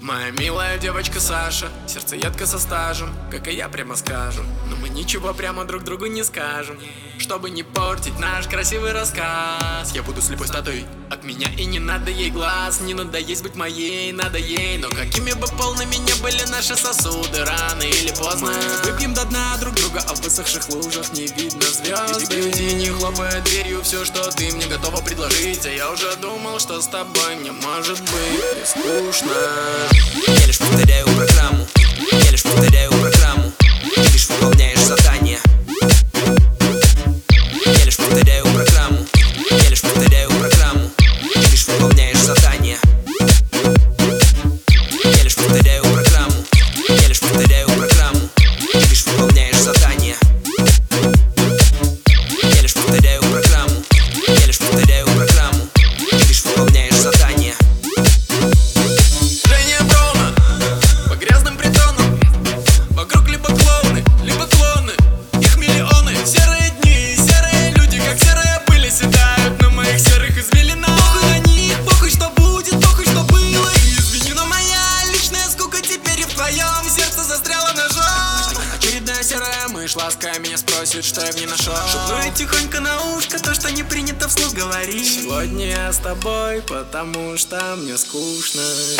Моя милая девочка Саша, сердцеедка со стажем, как и я прямо скажем. Но мы ничего прямо друг другу не скажем, чтобы не портить наш красивый рассказ. Я буду слепой статуей, от меня и не надо ей глаз. Не надо есть быть моей, надо ей. Но какими бы полными не были наши сосуды, рано или поздно мы выпьем до дна друг друга, а в высохших лужах не видно звезд. Иди, не хлопая дверью, все, что ты мне готова предложить. А я уже думал, что с тобой мне может быть не скучно. Я лишь повторяю программу, я лишь повторяю программу. Ты лишь выполняешь задание. Я лишь повторяю программу, я лишь повторяю программу. Ты лишь выполняешь задание. Я лишь повторяю программу, я лишь повторяю программу. Ты лишь выполняешь задание. Я лишь повторяю программу, я лишь повторяю программу. Ты лишь выполняешь задание. Серая мышь, лаская меня, спросит, что я в ней нашел. Шепну ей тихонько на ушко то, что не принято вслух говорить. Сегодня я с тобой, потому что мне скучно.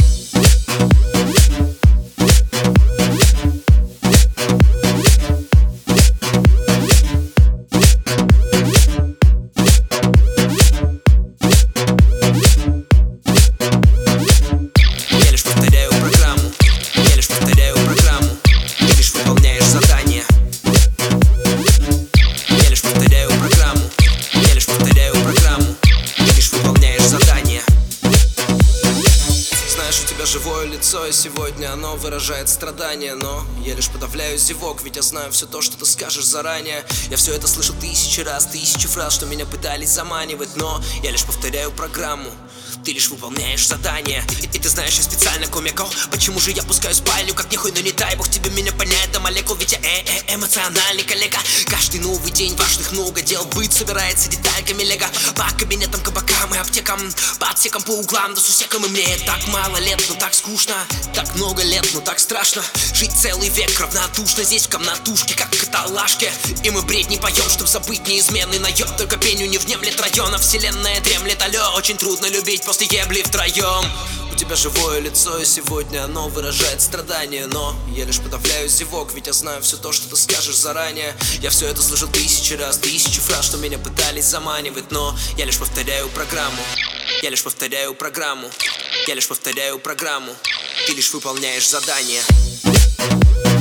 Я лишь повторяю программу, я лишь повторяю программу. Ты лишь выполняешь задание. Я лишь повторяю программу, я лишь повторяю программу. Ты лишь выполняешь задание. Знаешь, у тебя живое лицо, и сегодня оно выражает страдания. Но я лишь подавляю зевок, ведь я знаю все то, что ты скажешь заранее. Я все это слышал тысячи раз, тысячи фраз, что меня пытались заманивать. Но я лишь повторяю программу, ты лишь выполняешь задание. И ты знаешь, я специально комикал. Почему же я пускаю спальню, как нихуй, но не дай бог тебе меня понять до молекул. Ведь я эмоциональный коллега. Каждый новый день важных много дел. Быт собирается детальками лего. По кабинетам, кабакам и аптекам, по отсекам, по углам, да с усеком. И мне так мало лет, но так скучно. Так много лет, но так страшно. Жить целый век равнодушно здесь в комнатушке, как в каталажке. И мы бредни поем, чтоб забыть неизменный наеб. Только пению не внемлет района, вселенная дремлет, алло. Очень трудно любить после ебли втроем. У тебя живое лицо, и сегодня оно выражает страдания. Но я лишь подавляю зевок, ведь я знаю все то, что ты скажешь заранее. Я все это слышал тысячи раз, тысячи фраз, что меня пытались заманивать. Но я лишь повторяю программу, я лишь повторяю программу. Я лишь повторяю программу, ты лишь выполняешь задание.